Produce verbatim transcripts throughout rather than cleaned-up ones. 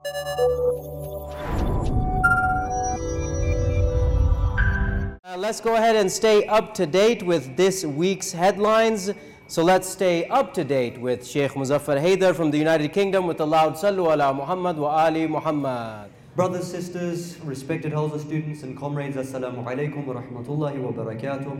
Uh, let's go ahead and stay up to date with this week's headlines. So let's stay up to date with Sheikh Muzaffar Haider from the United Kingdom with the loud Sallu ala Muhammad wa Ali Muhammad. Brothers, sisters, respected Hawza students and comrades, Assalamu alaikum wa rahmatullahi wa barakatuh.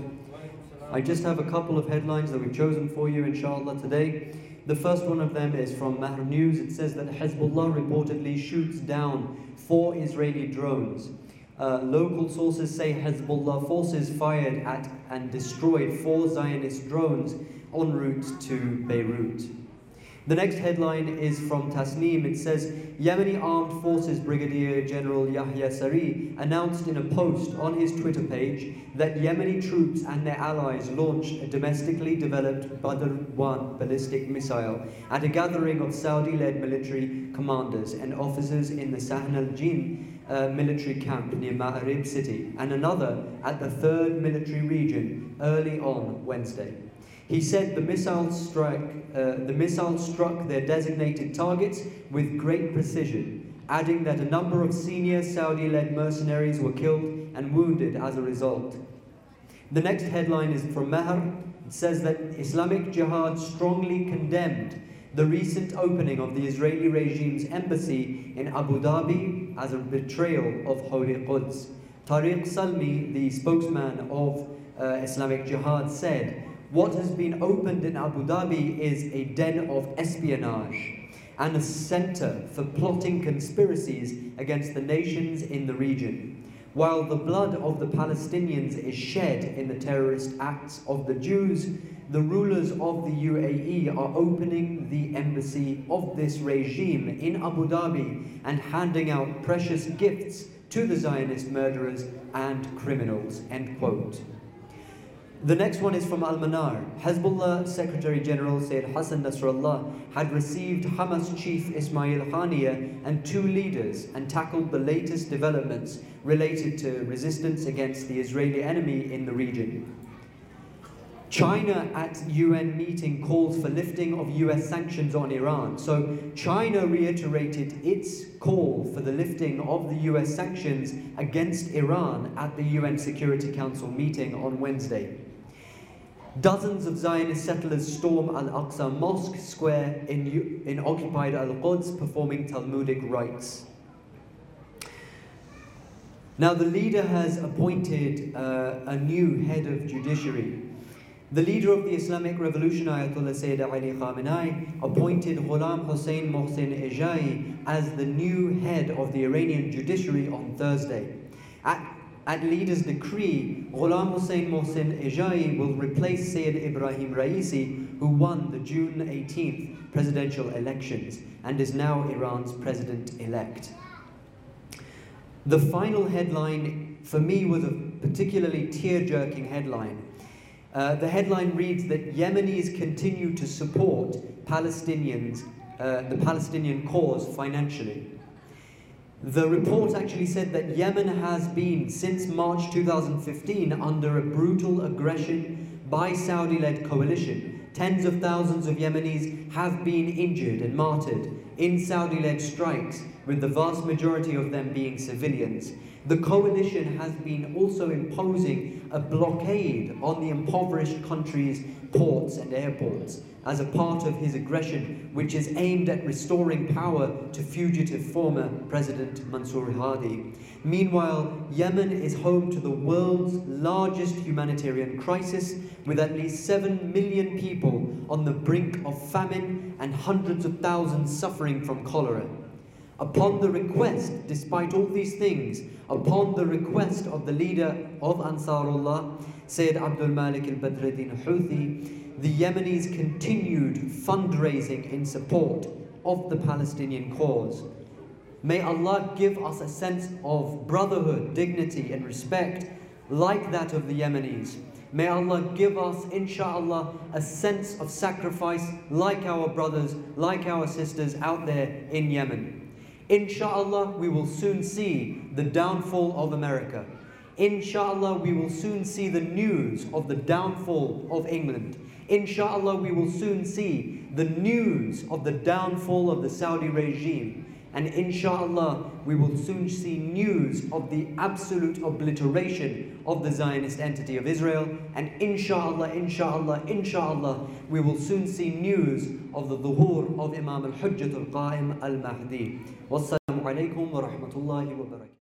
I just have a couple of headlines that we've chosen for you, inshallah, today. The first one of them is from Mahr News. It says that Hezbollah reportedly shoots down four Israeli drones. Uh, local sources say Hezbollah forces fired at and destroyed four Zionist drones en route to Beirut. The next headline is from Tasneem. It says, Yemeni Armed Forces Brigadier General Yahya Sari announced in a post on his Twitter page that Yemeni troops and their allies launched a domestically developed Badr one ballistic missile at a gathering of Saudi-led military commanders and officers in the Sahn al-Jin uh, military camp near Ma'arib city, and another at the third military region early on Wednesday. He said the missile strike, uh, the missile struck their designated targets with great precision, adding that a number of senior Saudi-led mercenaries were killed and wounded as a result. The next headline is from Mahr. It says that Islamic Jihad strongly condemned the recent opening of the Israeli regime's embassy in Abu Dhabi as a betrayal of Holy Quds. Tariq Salmi, the spokesman of uh, Islamic Jihad, said, "What has been opened in Abu Dhabi is a den of espionage and a center for plotting conspiracies against the nations in the region. While the blood of the Palestinians is shed in the terrorist acts of the Jews, the rulers of the U A E are opening the embassy of this regime in Abu Dhabi and handing out precious gifts to the Zionist murderers and criminals." End quote. The next one is from Al-Manar. Hezbollah Secretary General Sayyid Hassan Nasrallah had received Hamas chief Ismail Haniyeh and two leaders and tackled the latest developments related to resistance against the Israeli enemy in the region. China at U N meeting calls for lifting of U S sanctions on Iran. So China reiterated its call for the lifting of the U S sanctions against Iran at the U N Security Council meeting on Wednesday. Dozens of Zionist settlers storm Al-Aqsa Mosque Square in, in occupied Al-Quds, performing Talmudic rites. Now the leader has appointed uh, a new head of judiciary. The leader of the Islamic Revolution, Ayatollah Sayyid Ali Khamenei, appointed Ghulam Hossein Mohsen Ejai as the new head of the Iranian judiciary on Thursday. At, at leader's decree, Ghulam Hossein Mohsen Ejai will replace Sayyid Ibrahim Raisi, who won the June eighteenth presidential elections and is now Iran's president-elect. The final headline for me was a particularly tear-jerking headline. Uh, the headline reads that Yemenis continue to support Palestinians, uh, the Palestinian cause financially. The report actually said that Yemen has been, since March two thousand fifteen, under a brutal aggression by Saudi-led coalition. Tens of thousands of Yemenis have been injured and martyred in Saudi-led strikes, with the vast majority of them being civilians. The coalition has been also imposing a blockade on the impoverished country's ports and airports as a part of his aggression, which is aimed at restoring power to fugitive former President Mansour Hadi. Meanwhile, Yemen is home to the world's largest humanitarian crisis, with at least seven million people on the brink of famine and hundreds of thousands suffering from cholera. Upon the request, despite all these things, upon the request of the leader of Ansarullah, Sayyid Abdul Malik al-Badruddin Houthi, the Yemenis continued fundraising in support of the Palestinian cause. May Allah give us a sense of brotherhood, dignity and respect like that of the Yemenis. May Allah give us, inshallah, a sense of sacrifice like our brothers, like our sisters out there in Yemen. Inshallah, we will soon see the downfall of America. Inshallah, we will soon see the news of the downfall of England. Inshallah, we will soon see the news of the downfall of the Saudi regime. And inshallah, we will soon see news of the absolute obliteration of the Zionist entity of Israel. And inshallah, inshallah, inshallah, we will soon see news of the dhuhur of Imam al-Hujjat al-Qa'im al-Mahdi. Wassalamu alaikum wa rahmatullahi wa barakatuh.